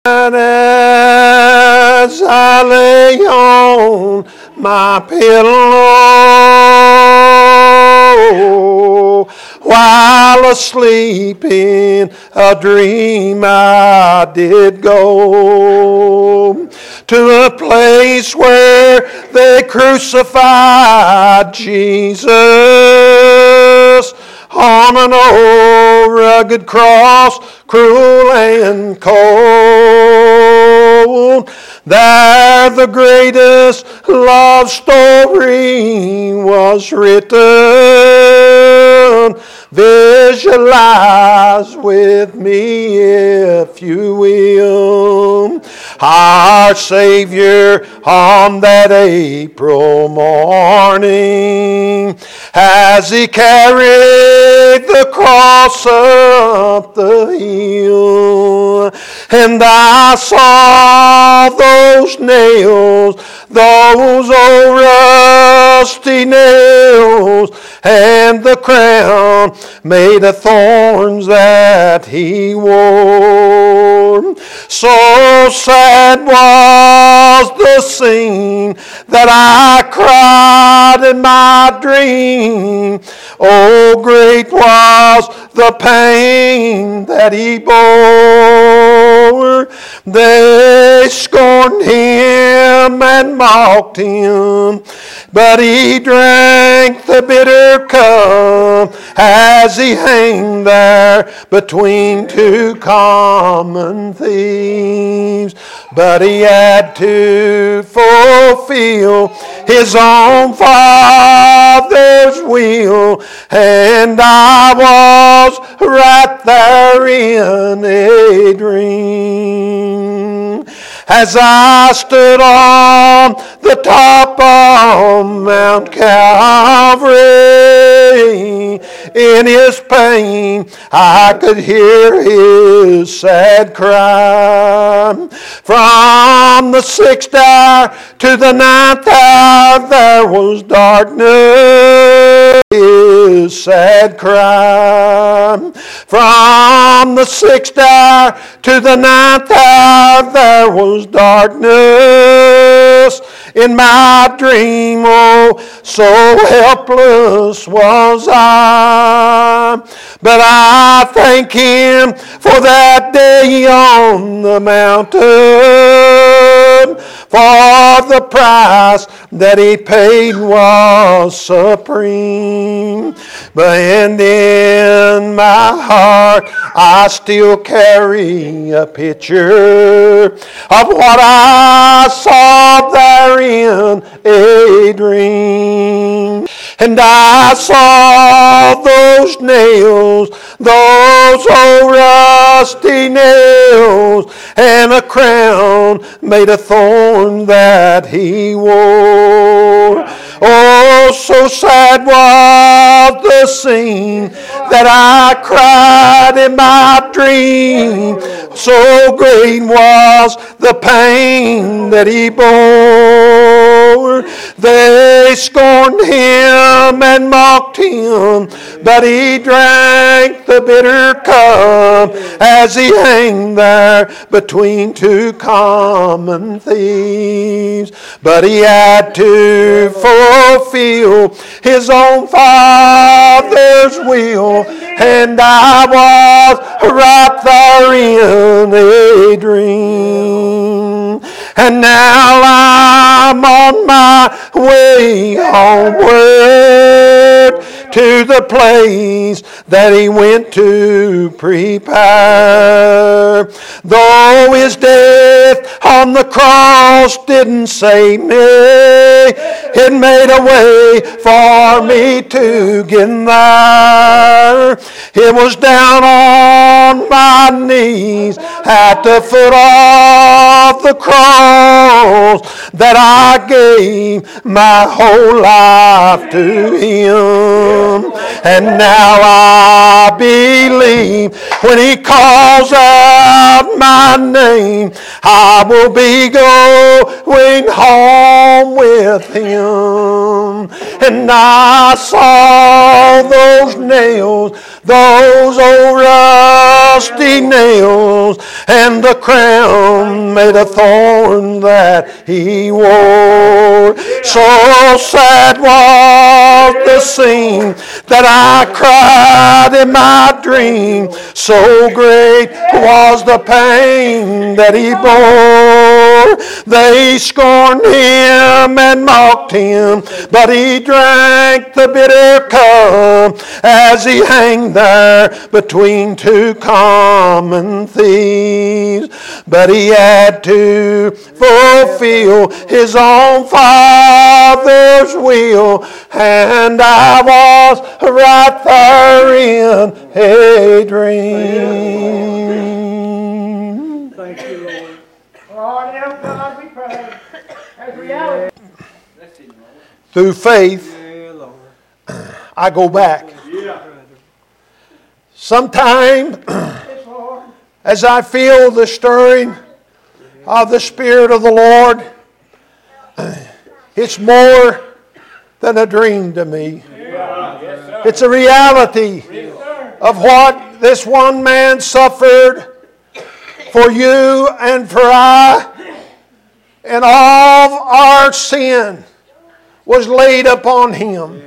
As I lay on my pillow, while asleep in a dream I did go to a place where they crucified Jesus on an old rugged cross, cruel and cold. There the greatest love story was written. Visualize with me, if you will, our Savior on that April morning, as He carried the cross up the hill. And I saw those nails, those old rusty nails, and the crown made of thorns that He wore. So sad was the scene that I cried in my dream. Oh, great was the pain that He bore. They scorned Him and mocked Him, but He drank the bitter cup as He hung there between two common thieves. But He had to fulfill His own Father's will, and I was right there in a dream. As I stood on the top of Mount Calvary, in His pain I could hear His sad cry. From the 6th hour to the 9th hour there was darkness. His sad cry. From the 6th hour to the 9th hour there was darkness in my dream. Oh, so helpless was I. But I thank Him for that day on the mountain, for the price that He paid was supreme. And in my heart I still carry a picture of what I saw there in a dream. And I saw those nails, those old rusty nails, and a crown made of thorns that He wore. Oh, so sad was the scene that I cried in my dream. So great was the pain that He bore. They scorned Him and mocked Him, but He drank the bitter cup as He hung there between two common thieves. But He had to fulfill His own Father's will, and I was right there in a dream. And now I'm on my way homeward to the place that He went to prepare. Though His death on the cross didn't save me, it made a way for me to get there. It was down on my knees at the foot of the cross that I gave my whole life to Him. And now I believe when He calls out my name, I will be going home with Him. And I saw those nails, those old rusty nails, and the crown made of thorn that he wore. So sad was the scene that I cried in my dream. So great was the pain that he bore. They scorned him and mocked him, but he drank the bitter cup as he hanged there between two common thieves. But he had to fulfill his own Father's will, and I was right there in a dream. Thank you, Lord. Lord, help God, we pray. That's reality. Through faith, Yeah, Lord. I go back. Yeah. Sometime Yes, Lord. as I feel the stirring of the Spirit of the Lord, it's more than a dream to me. It's a reality of what this one man suffered for you and for I, and all of our sin was laid upon him.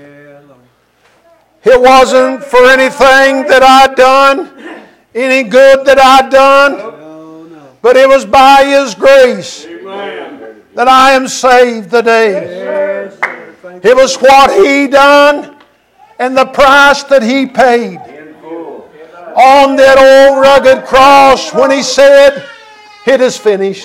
It wasn't for anything that I'd done, any good that I'd done, but it was by His grace that I am saved today. It was what He done and the price that He paid on that old rugged cross when He said, "It is finished."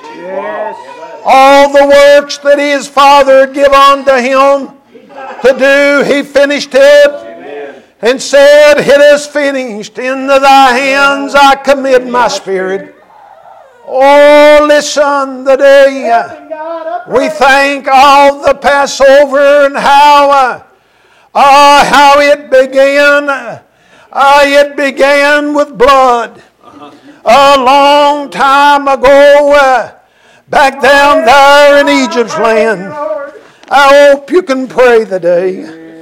All the works that His Father had given unto Him to do, He finished it and said, "It is finished. Into Thy hands I commit my spirit." Oh, listen today. We think of the Passover and how it began. It began with blood. A long time ago, back down there in Egypt's land. I hope you can pray today.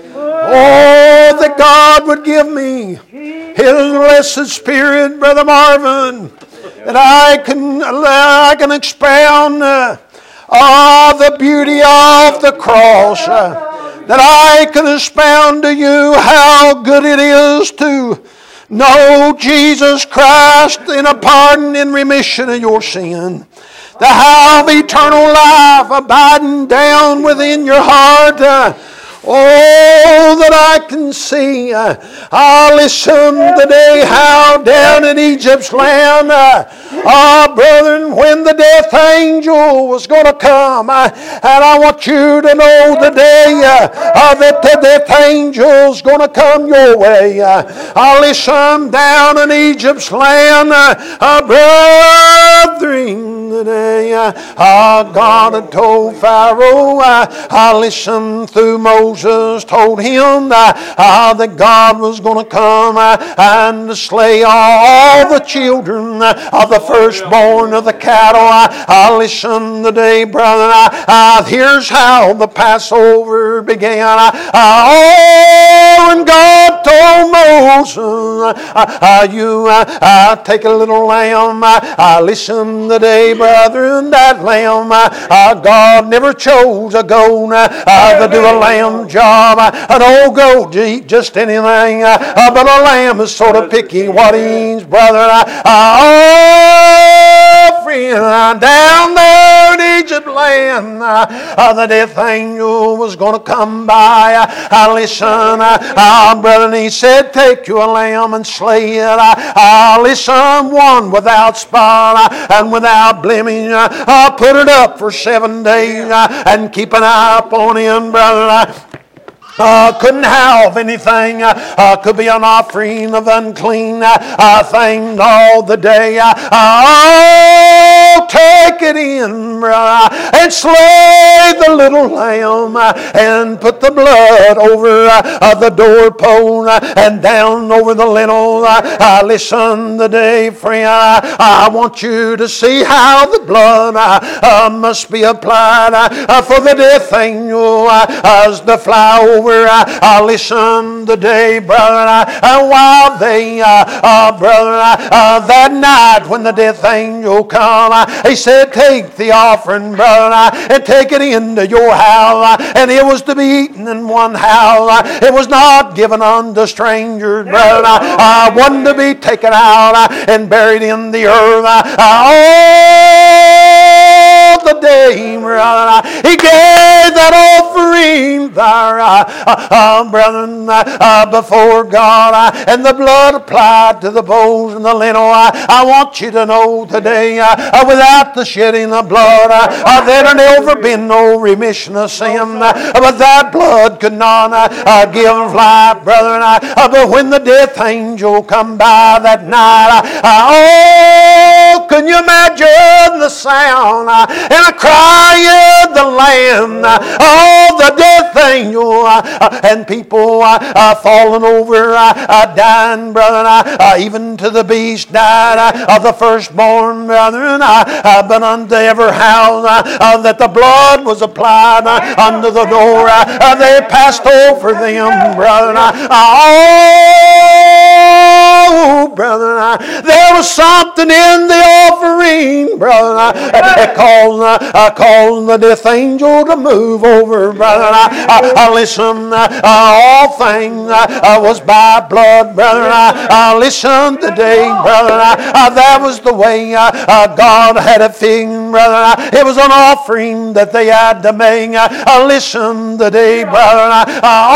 Oh, that God would give me His blessed Spirit, Brother Marvin, that I can expound the beauty of the cross, that I can expound to you how good it is to know Jesus Christ in a pardon and remission of your sin. To have eternal life abiding down within your heart. Oh, that I can see. Listen today how down in Egypt's land, brethren, when the death angel was going to come, and I want you to know today that the death angel's going to come your way. Listen, down in Egypt's land, brethren, today, God had told Pharaoh, listen, through Moses told him that God was going to come and to slay all the children of the firstborn of the cattle. Listen today, brother, here's how the Passover began. And God told Moses, you take a little lamb. Listen today, brethren, that lamb, God never chose a goat to do a lamb job. An old goat to eat just anything, but a lamb is sort of picky what he eats, brother. Friend, down there in Egypt land, the death angel was going to come by. Listen, brother, and he said, take you a lamb and slay it. Listen, one without spot and without blemish. Put it up for 7 days and keep an eye upon him, brother. Couldn't have anything. Could be an offering of unclean things all the day. Take it in, brother, and slay the little lamb, and put the blood over the doorpost and down over the lintel. Listen today, friend, I want you to see how the blood must be applied for the death angel as to fly over. Listen today, brother, while they, brother, that night when the death angel come, he said, take the offering, brother, and take it into your house, and it was to be eaten in one house. It was not given unto strangers, brother. One to be taken out and buried in the earth. All the day, brother, he gave that offering there, brethren, before God, and the blood applied to the bowls and the lintel. I want you to know today, without the shedding of blood, there had never been no remission of sin. But that blood could not give life, brethren. But when the death angel come by that night, oh, can you imagine the sound and a cry of the Lamb? Oh, the death angel and people falling over, dying, brethren. Even to the beast died of the firstborn, brethren. But unto every house that the blood was applied unto the door, they passed over them, brethren. Oh, brethren, there was something in the offering, brethren, that caused the death angel to move over, brethren. Listen, all things was by blood, brethren. Listen today, brethren, that was the way God had it fixed, brethren. It was an offering that they had to make. Listen today, brethren.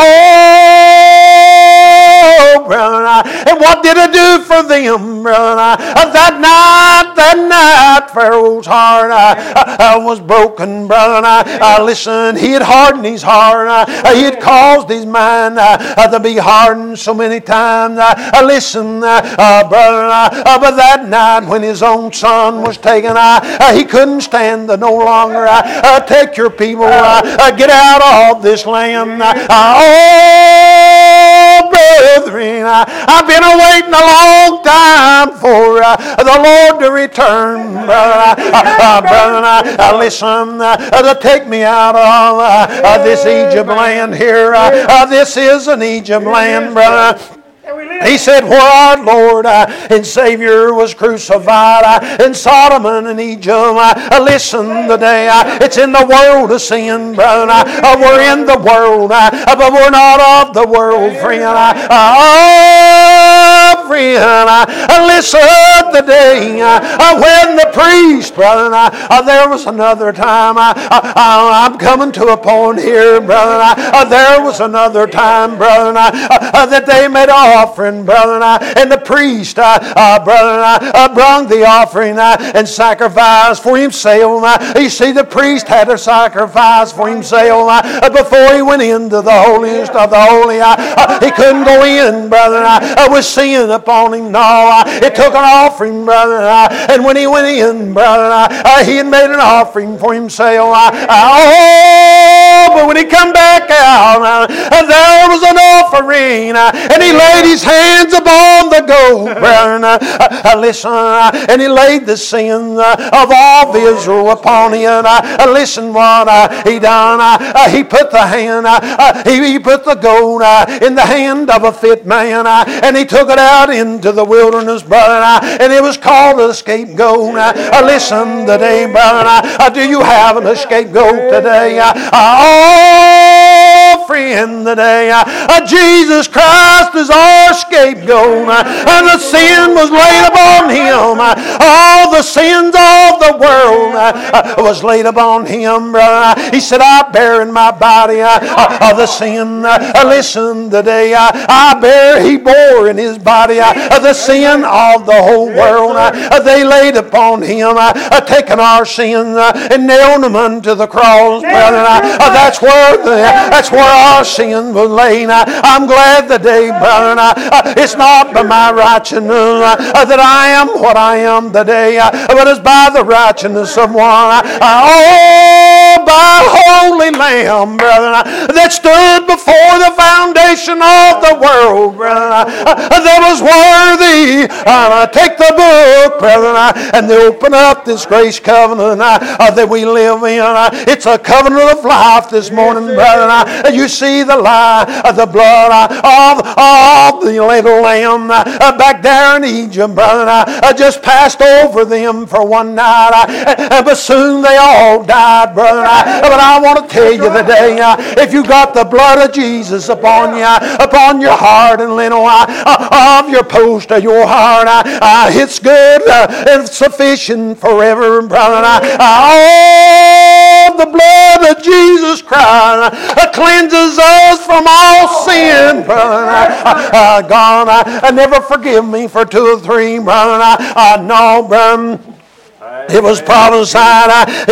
Oh, brethren, and what did it do for them, brethren? That night, Pharaoh's heart was broken, brethren. Listen, he had hardened his heart. He had caused his mind to be hardened so many times. Listen, brethren, but that night when his own son was taken, he couldn't stand no longer. Take your people, get out of this land. Oh, brethren, I've been waiting a long time for the Lord to return, brethren. Listen, to take me out of this Egypt land here. This is an Egypt land, brother. He said, where our Lord and Savior was crucified in Sodom and in Egypt. Listen today, it's in the world of sin, brother. We're in the world, but we're not of the world, friend. Oh, friend, listen today, when the priest, brother, there was another time, I'm coming to a point here, brother, there was another time, brother, that they made an offering, brother, and the priest, brother, brought the offering and sacrificed for himself. You see, the priest had to sacrifice for himself before he went into the holiest of the holy. He couldn't go in, brother, with sin upon him. No, it took an offering, brother, and when he went in, brother, he had made an offering for himself. Oh, but when he come back out, there was an offering, and he laid his hands upon the gold, brother. Listen, and he laid the sins of all of Israel upon him. Listen what he done. He put the hand, he put the gold in the hand of a fit man, and he took it out into the wilderness, brother, and it was called a scapegoat. Listen today, brother, do you have a scapegoat today? Oh, friend, today, Jesus Christ is our scapegoat, and the sin was laid upon him. All the sins of the world was laid upon him, brother. He said, I bear in my body the sin. Listen today, he bore in his body the sin of the whole world. They laid upon him, taking our sins and nailed them unto the cross, brother. That's where our sin was laid. I'm glad today, brother. It's not by my righteousness that I am what I am today, but it's by the righteousness of one. Oh, by holy Lamb, brother, that stood before the foundation of the world, brother, that was worthy. Take the book, brother, and they open up this grace covenant that we live in. It's a covenant of life this morning, brother. You see the lie of the blood of the little lamb back there in Egypt, brother, just passed over them for one night, but soon they all died, brother. But I want to tell you today, if you got the blood of Jesus upon you, upon your heart and little of your post of your heart, it's good and sufficient forever, brother. Oh, the blood of Jesus Christ cleanses us from all sin, brother. God, never forgive me for 2 or 3, brother. No, brother. It was prophesied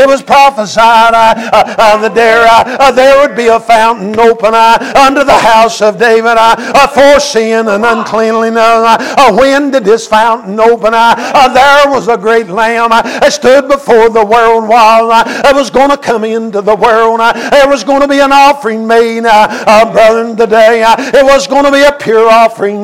that there would be a fountain open under the house of David for sin and uncleanliness. When did this fountain open? There was a great lamb that stood before the world that was going to come into the world. There was going to be an offering made, brethren, today. It was going to be a pure offering.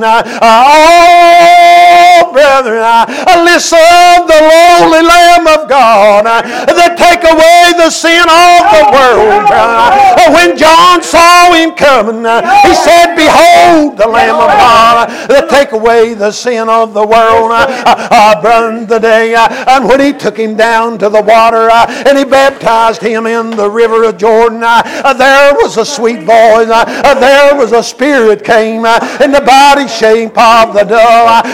Oh, brethren, listen, the lowly Lamb of God that take away the sin of the world. When John saw him coming, he said, behold the Lamb of God that take away the sin of the world. Brother, today, and when he took him down to the water and he baptized him in the river of Jordan, there was a sweet voice, there was a spirit came in the body shape of the dove.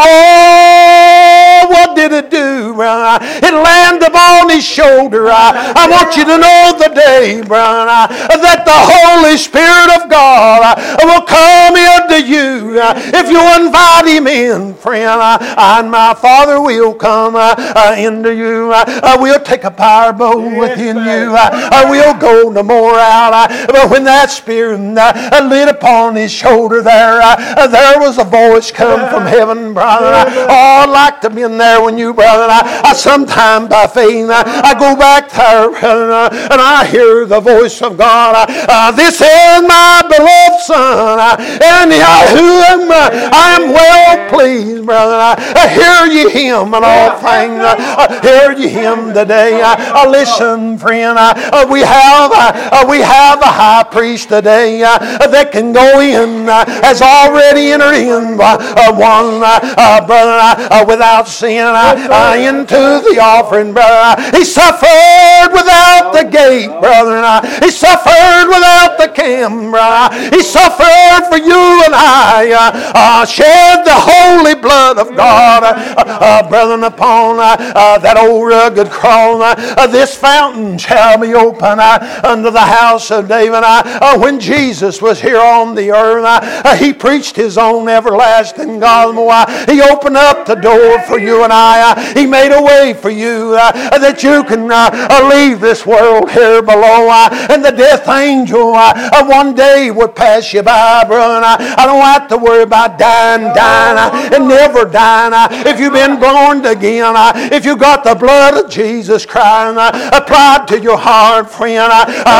Oh, what did it do, brother? It landed upon his shoulder. I want you to know today, brother, that the Holy Spirit of God will come into you if you invite him in, friend. And my Father will come into you. We'll take a power boat within you. We'll go no more out. But when that Spirit lit upon his shoulder there was a voice come from heaven, brother. Oh, I'd like to be in there when you, brother. I sometimes by faith I go back there, brother, and I hear the voice of God. This is my beloved Son, and whom I am well pleased, brother. Hear ye him in all things. Hear ye him today. Listen, friend, we have a high priest today that can go in, has already entered in one, brother, without sin into the offering, brother. He suffered without the gate, brother. He suffered without the camera. He suffered for you and I. Shed the holy blood of God, brethren, upon that old rugged cross. This fountain shall be open under the house of David. When Jesus was here on the earth, he preached his own everlasting gospel. He opened up the door for you and I. He made a way for you that you can leave this world here below, and the death angel one day would pass you by, brother. I don't have to worry about dying and never dying. If you've been born again, if you got the blood of Jesus Christ applied to your heart, friend,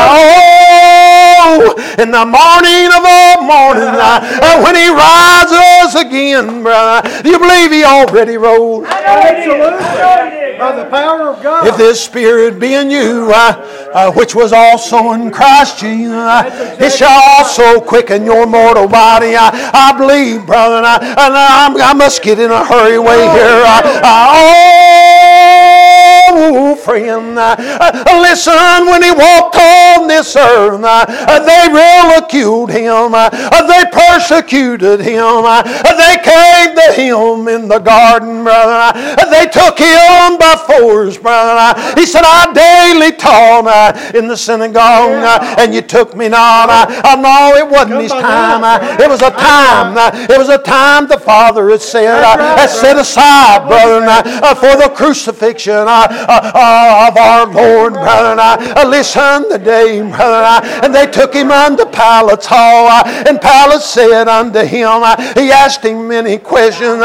oh, in the morning of all mornings, when he rises again, brother, do you believe he already rose? Absolutely. By the power of God. If this Spirit be in you, which was also in Christ Jesus, it shall also quicken your mortal body. I believe, brother, and I must get in a hurry way here. Oh, friend, listen, when he walked on this earth, they ridiculed him, they persecuted him, they came to him in the garden, brother, they took him by force, brother. He said, I daily taught in the synagogue, and you took me not. No, it wasn't his time. It was a time. It was a time the Father had set aside, brother, for the crucifixion of our Lord, brother. Listen today, brother. And they took him unto Pilate's hall, and Pilate said unto him, he asked him many questions.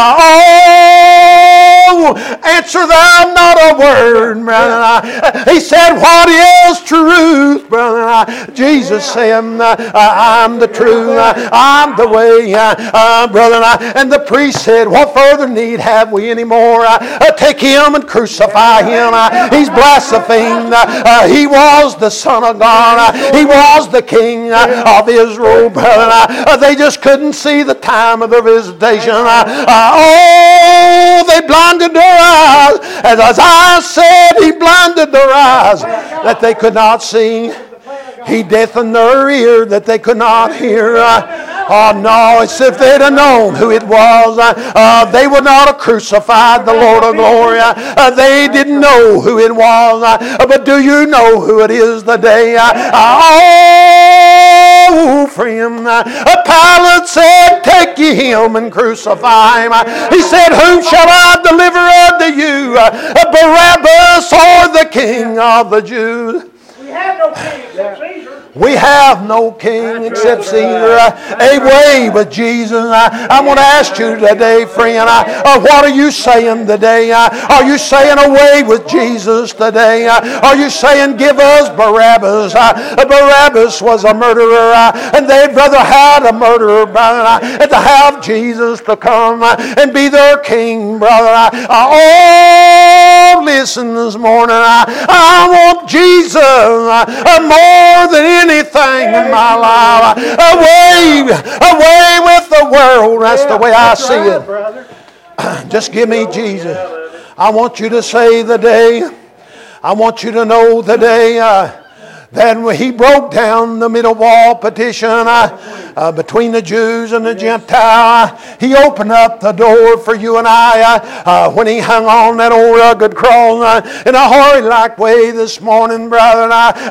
Answer thou not a word, brother. He said, what is truth, brother? Jesus said, I'm the truth, I'm the way, brother. And the priest said, what further need have we anymore? Take him and crucify him. He's blasphemed. He was the Son of God. He was the King of Israel, brother. They just couldn't see the time of their visitation. They blinded their eyes. As Isaiah said, he blinded their eyes that they could not see. He deafened their ear that they could not hear. Oh no, it's if they'd have known who it was, they would not have crucified the Lord of glory. They didn't know who it was. But do you know who it is today? Oh, friend, Pilate said, take ye him and crucify him. He said, whom shall I deliver unto you? Barabbas or the King of the Jews? We have no king except Caesar. We have no king except Caesar. Away with Jesus. I want to ask you today, friend, what are you saying today? Are you saying away with Jesus today? Are you saying give us Barabbas? Barabbas was a murderer, and they'd rather have a murderer, brother, and to have Jesus to come and be their king, brother. Oh, listen this morning. I want Jesus more than anything in my life. Away with the world. That's the way I see it. Just give me Jesus. I want you to say today, I want you to know today that when he broke down the middle wall partition between the Jews and the Gentile, he opened up the door for you and I when he hung on that old rugged cross in a horrid-like way this morning, brother.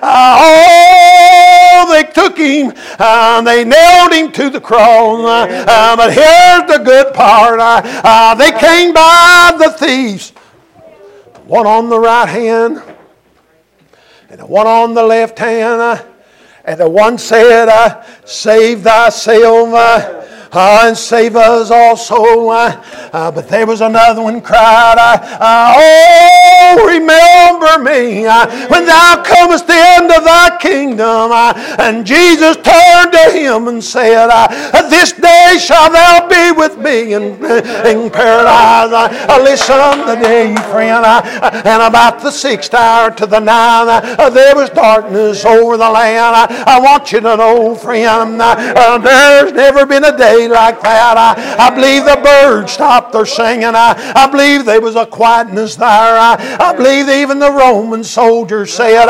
They took him, they nailed him to the cross. But here's the good part. They came by the thieves, one on the right hand and the one on the left hand. And the one said, save thyself and save us also. But there was another one cried, oh, remember me when thou comest the end of thy kingdom. And Jesus turned to him and said, this day shalt thou be with me in paradise. Listen today, friend. And about the 6th hour to the 9th, there was darkness over the land. I want you to know, friend, there's never been a day like that. I believe the birds stopped their singing. I believe there was a quietness there. I believe even the Roman soldiers said,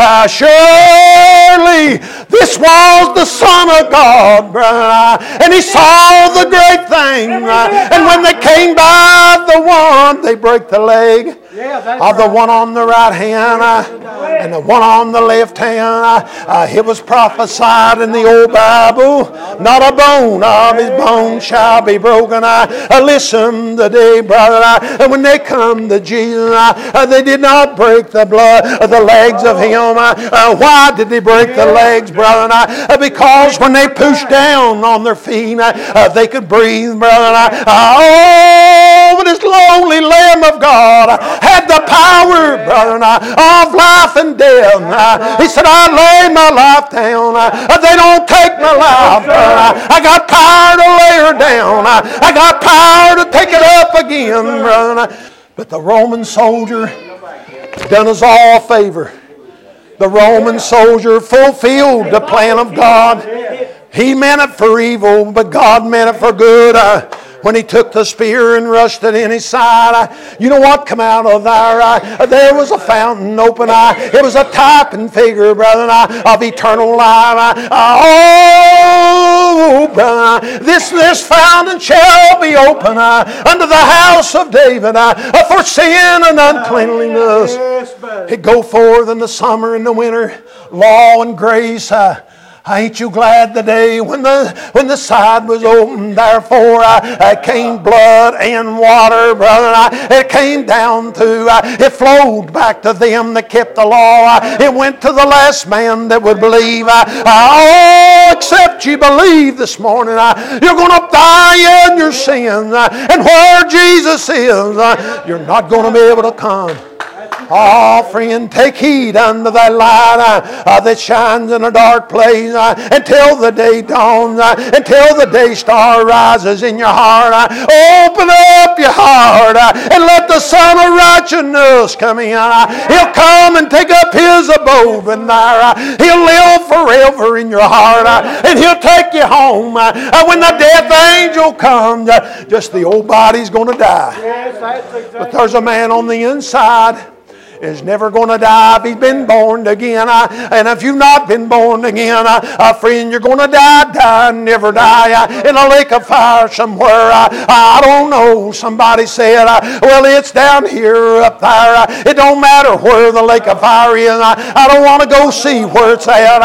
surely this was the Son of God, brother. And he saw the great thing. And when they came by the one, they break the leg of the one on the right hand and the one on the left hand. It was prophesied in the old Bible, not a bone of his bone shall be broken. Listen today, brother. When they come to Jesus, they did not break the legs of him. Why did they break the legs, brother? Because when they pushed down on their feet, they could breathe, brother. Oh, but this lonely Lamb of God had the power, brother, of life and death. He said, I lay my life down. They don't take my life. I got power to lay her down. I got power to take it up again, brother. But the Roman soldier done us all a favor. The Roman soldier fulfilled the plan of God. He meant it for evil, but God meant it for good. When he took the spear and rushed it in his side, you know what come out of there? There was a fountain open. It was a type and figure, brother, of eternal life. Oh, brother, this fountain shall be open unto the house of David for sin and uncleanliness. It go forth in the summer and the winter, law and grace. Ain't you glad the day when the side was open? Therefore came blood and water, brother. It came down to, it flowed back to them that kept the law. It went to the last man that would believe. Oh, except you believe this morning, you're going to die in your sins. And where Jesus is, you're not going to be able to come. Oh, friend, take heed unto that light that shines in a dark place until the day dawns, until the day star rises in your heart. Open up your heart and let the Son of Righteousness come in. He'll come and take up His abode in there. He'll live forever in your heart, and He'll take you home. When the death angel comes, just the old body's going to die. But there's a man on the inside is never going to die if he's been born again. And if you've not been born again, friend, you're going to die and never die in a lake of fire somewhere. I don't know. Somebody said, well, it's down here, up there. It don't matter where the lake of fire is. I don't want to go see where it's at.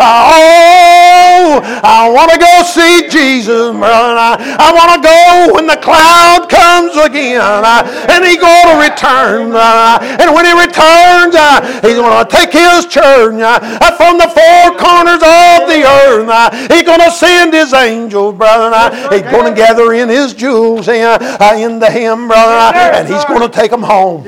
I want to go see Jesus, brother. I want to go when the cloud comes again. And He's going to return. And when He returns, He's going to take His church from the four corners of the earth. He's going to send His angels, brother. He's going to gather in His jewels into Him, brother, and He's going to take them home.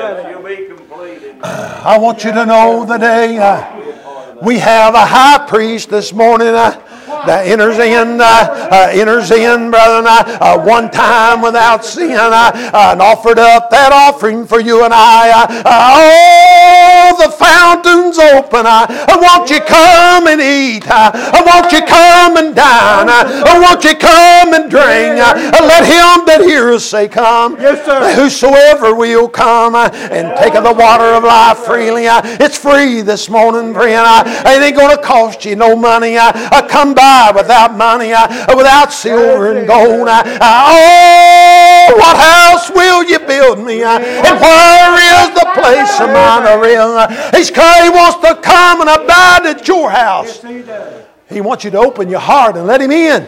I want you to know today we have a high priest this morning that enters in, brother, one time without sin, and offered up that offering for you and I. Oh, the fountain's open. I want you come and eat. I want you come and dine. I want you come and drink. Let him that heareth say, come. Yes, sir. Whosoever will come and take of the water of life freely. It's free this morning, friend. It ain't going to cost you no money. Come by without money, without silver and gold. Oh, what house will you build me? And where is the place of mine around? He wants to come and abide at your house. He wants you to open your heart and let Him in.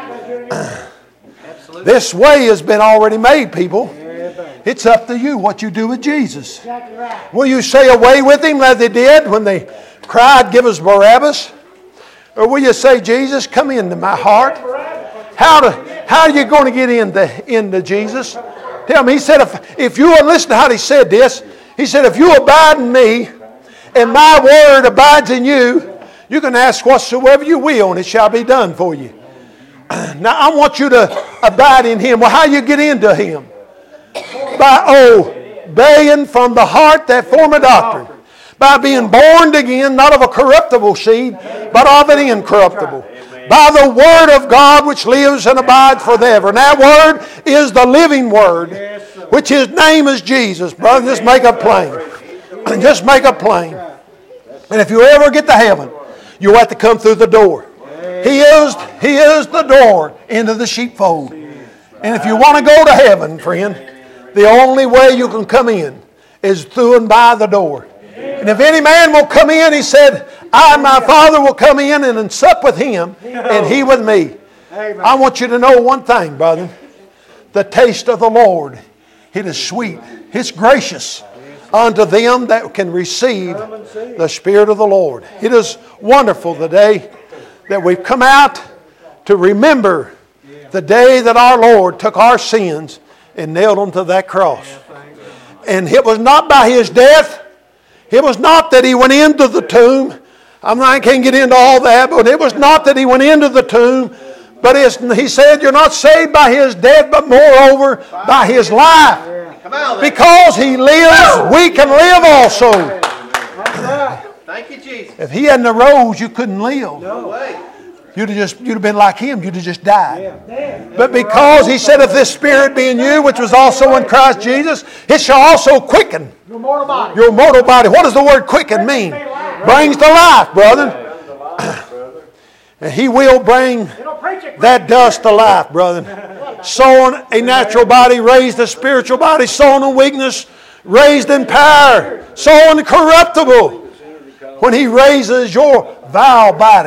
This way has been already made, people. It's up to you what you do with Jesus. Will you say away with Him like they did when they cried, give us Barabbas? Or will you say, Jesus, come into my heart? How are you going to get into Jesus? Tell me. He said, if you will listen to how He said this. He said, if you abide in me and my word abides in you, you can ask whatsoever you will and it shall be done for you. Now I want you to abide in Him. Well, how you get into Him? By obeying from the heart that form a doctrine. By being born again, not of a corruptible seed, but of an incorruptible. By the Word of God which lives and abides forever. And that Word is the living Word, which His name is Jesus. Brother, just make it plain. Just make it plain. And if you ever get to heaven, you'll have to come through the door. He is the door into the sheepfold. And if you want to go to heaven, friend, the only way you can come in is through and by the door. And if any man will come in, He said, I and my Father will come in and sup with him and he with me. I want you to know one thing, brother. The taste of the Lord, it is sweet. It's gracious unto them that can receive the Spirit of the Lord. It is wonderful the day that we've come out to remember the day that our Lord took our sins and nailed them to that cross. And it was not by His death. It was not that He went into the tomb. I can't get into all that, but it was not that He went into the tomb. But He said, you're not saved by His death, but moreover by His life. Because He lives, we can live also. Thank you, Jesus. If He hadn't arose, you couldn't live. No way. You'd have been like Him. You'd have just died. But because He said, if this Spirit be in you, which was also in Christ Jesus, it shall also quicken Your mortal body. your mortal body. What does the word quicken mean? Brings to life, brother. And He will bring that dust to life, brother. Sown a natural body, raised a spiritual body. Sown in weakness, raised in power. Sown corruptible. When He raises your vile body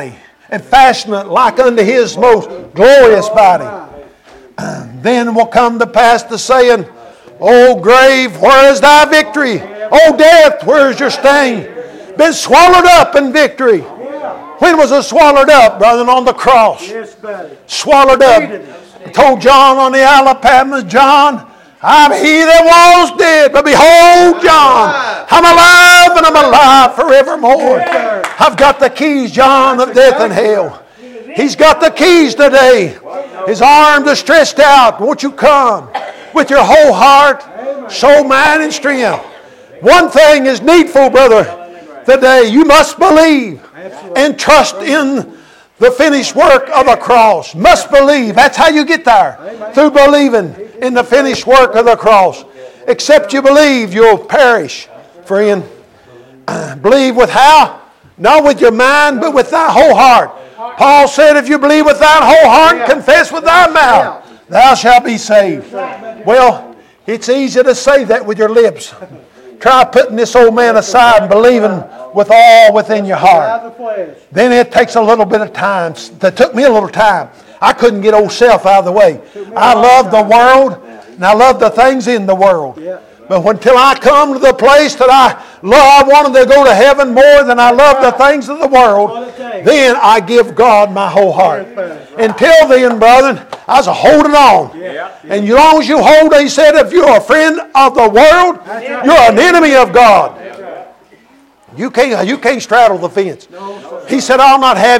and fashion it like unto His most glorious body. Then will come to pass the saying, O grave, where is thy victory? O death, where is your sting? Been swallowed up in victory. When was it swallowed up, brethren? On the cross. Swallowed up. I told John on the Isle of Patmos, John, I'm he that was dead, but behold, John, I'm alive and I'm alive forevermore. I've got the keys, John, of death and hell. He's got the keys today. His arms are stretched out. Won't you come with your whole heart, soul, mind, and strength? One thing is needful, brother, today. You must believe and trust in the finished work of the cross. Must believe. That's how you get there. Through believing in the finished work of the cross. Except you believe, you'll perish, friend. Believe with how? Not with your mind, but with thy whole heart. Paul said, if you believe with thine whole heart and confess with thy mouth, thou shalt be saved. Well, it's easy to say that with your lips. Try putting this old man aside and believing with all within your heart. Then it takes a little bit of time. That took me a little time. I couldn't get old self out of the way. I love the world and I love the things in the world. But until I come to the place that I wanted to go to heaven more than I love the things of the world, then I give God my whole heart. Until then, brethren, I was holding on. And as long as you hold, he said, if you're a friend of the world, you're an enemy of God. You can't straddle the fence. He said, I'll not have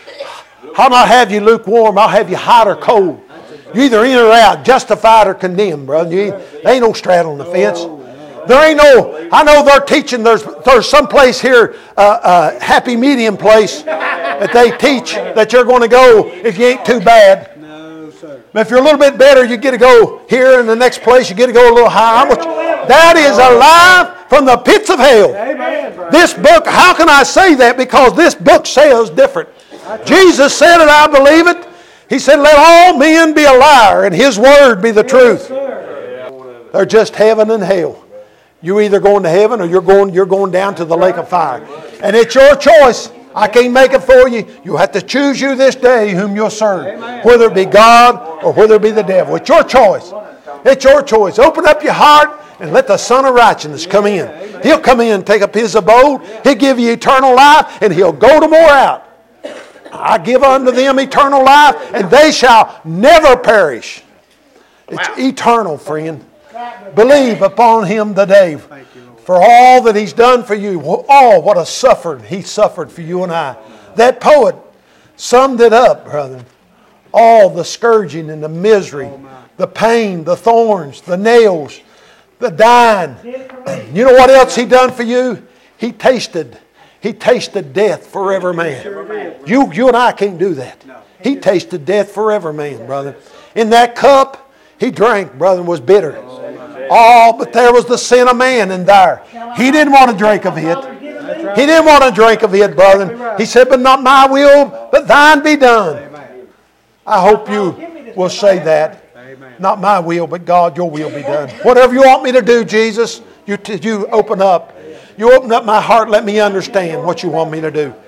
you lukewarm. I'll have you hot or cold. You're either in or out, justified or condemned, brother. There ain't no straddling the fence. There ain't no, I know they're teaching, there's some place here, happy medium place, that they teach that you're going to go if you ain't too bad. No, sir. But if you're a little bit better, you get to go here, and the next place you get to go a little higher. That is a lie from the pits of hell. Amen. This book, how can I say that? Because this book says different. Jesus said it, I believe it. He said, let all men be a liar and His word be the truth. They're just heaven and hell. You're either going to heaven or you're going down to the lake of fire. And it's your choice. I can't make it for you. You have to choose you this day whom you'll serve. Whether it be God or whether it be the devil. It's your choice. It's your choice. Open up your heart and let the Son of Righteousness come in. He'll come in and take up His abode. He'll give you eternal life and He'll go to more out. I give unto them eternal life, and they shall never perish. It's eternal, friend. Believe upon Him today for all that He's done for you. Oh, what a suffered He suffered for you and I. That poet summed it up, brother. All the scourging and the misery, the pain, the thorns, the nails, the dying. You know what else He done for you? He tasted death forever, man. You and I can't do that. He tasted death forever, man, brother. In that cup He drank, brother, was bitter. Oh, but there was the sin of man in there. He didn't want to drink of it. He didn't want to drink of it, brother. He said, but not my will, but thine be done. I hope you will say that. Not my will, but God, your will be done. Whatever you want me to do, Jesus, you open up. You open up my heart, let me understand what you want me to do.